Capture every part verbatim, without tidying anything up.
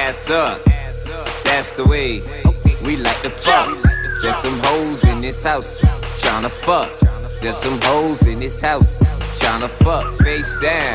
Ass up, that's the way we like to fuck. There's some hoes in this house tryna fuck. There's some hoes in this house tryna fuck. Face down,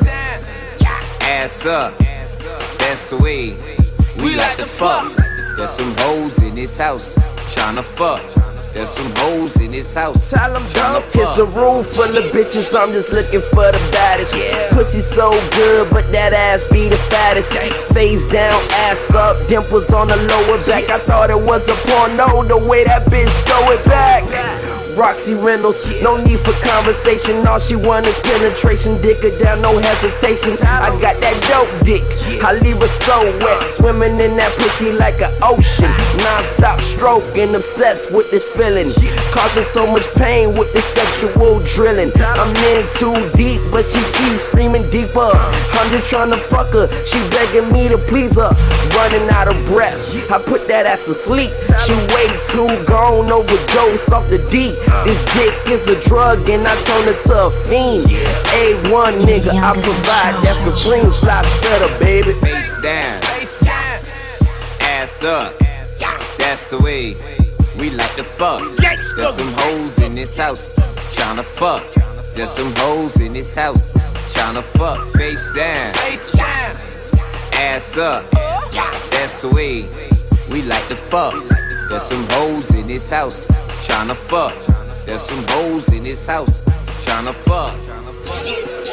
ass up, that's the way we like to fuck. There's some hoes in this house tryna fuck. There's some hoes in this house tryna fuck. It's a room full of bitches, I'm just looking for the baddest. Yeah. Pussy so good, but that ass be the fattest. Face down, ass up, dimples on the lower back. I thought it was a porno, the way that bitch throw it back. Roxy Reynolds, no need for conversation. All she want is penetration, dick her down, no hesitation. I got that dope dick, I leave her so wet, swimming in that pussy like an ocean. Non-stop stroking, obsessed with this feeling, causing so much pain with this sexual drilling. I'm in too deep, but she keeps screaming deeper. I'm just trying to fuck her, she begging me to please her. Running out of breath, I put that ass to sleep. She way too gone, overdose off the D. This dick is a drug and I turn it to a fiend. A one nigga, I provide that supreme fly spreader, baby. Face down, ass up, that's the way we like to fuck. There's some hoes in this house tryna fuck. There's some hoes in this house tryna fuck. Face down, ass up, that's the way we like to fuck. There's some hoes in this house tryna fuck. There's some hoes in this house tryna fuck.